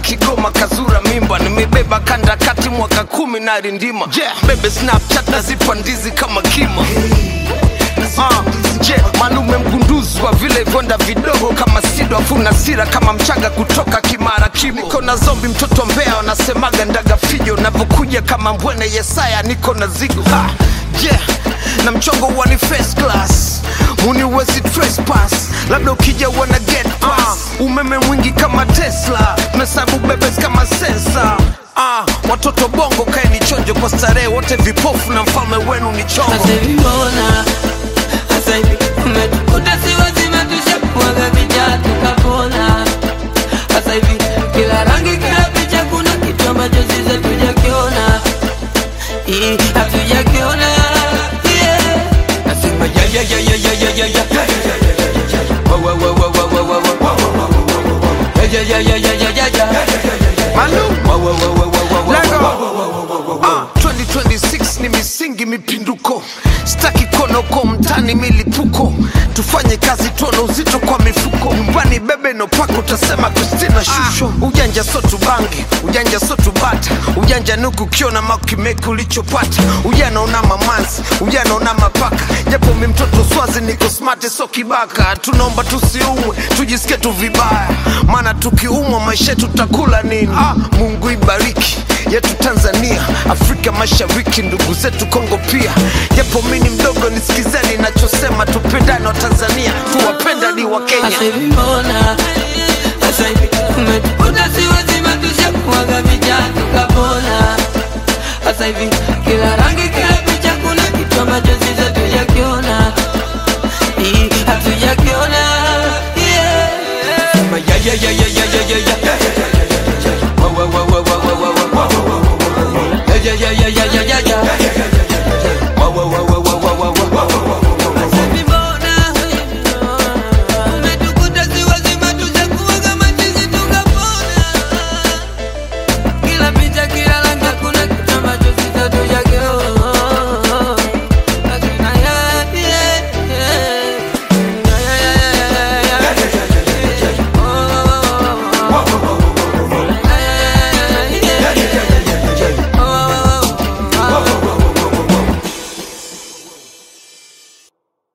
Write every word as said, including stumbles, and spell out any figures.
Kigoma kazura mimba. Nimebeba kanda kati mwaka kumi na rindima. Yeah, bebe Snapchat nazipa ndizi kama kima. Uh, je, malume mgunduzi wa vile vonda vidogo kama sido afuna sira kama mchaga kutoka Kimara Kimo. Niko na zombi mtoto Mbea wanasemaga ndaga fijo. Navokuja kama mbwene Yesaya niko na zigo. Ha, yeah, na mchongo wani first class. Muni wezi trespass, labda ukija wana get pass. Umeme mwingi kama Tesla, mesabu bebes kama sensa. Ah, watoto bongo kaeni chonjo kwa starehe. Wote vipofu na mfalme wenu ni chongo. Sasa hivi mbona, sasa hivi umetukuta si wazima tushakuwaga vijana tukapona. Sasa hivi kila rangi kila picha kuna kitu ambacho sisi hatujakiona. Hii hatujakiona. Nasema ya ya ya ya ya ya ya ya wa wa wa wa wa wa wa ya ya ya ya ya ya ya Malu wa wa wa wa wa wa twenty twenty-six ni misingi mipinduko. Staki konoko mtani milipuko. Tufanye kazi tuone uzito kwa mifuko. Nyumbani bebe no pako utasema Christina Shusho. Ujanja sotu bangi, ujanja sotu bata. Ujanja nuku kiona makimeku ulichopata. Ujana una mamanzi, ujana una mapaka. Japo mi mtoto swazi niko smart so kibaka. Tunaomba tusiumwe, tujisikie tu vibaya. Maana tukiumwa maisha tutakula nini? Ah, Mungu ibariki yetu Tanzania, Afrika Mashariki, ndugu zetu Kongo pia. Japo mini mdogo nisikizeni nachosema. Tupendane wa Tanzania, tuwapenda ni wa Kenya. Sasa hivi mbona, sasa hivi umetukuta si wazima tushakuwaga vijana tukapona. Sasa hivi kila rangi kila picha kuna kitu ambacho sisi hatujakiona. Hii hatujakiona. Yeah. Sema ya ya ya ya ya ya ya wa wa wa wa wa wa wa wa ya ya ya ya ya ya ya wa wa wa wa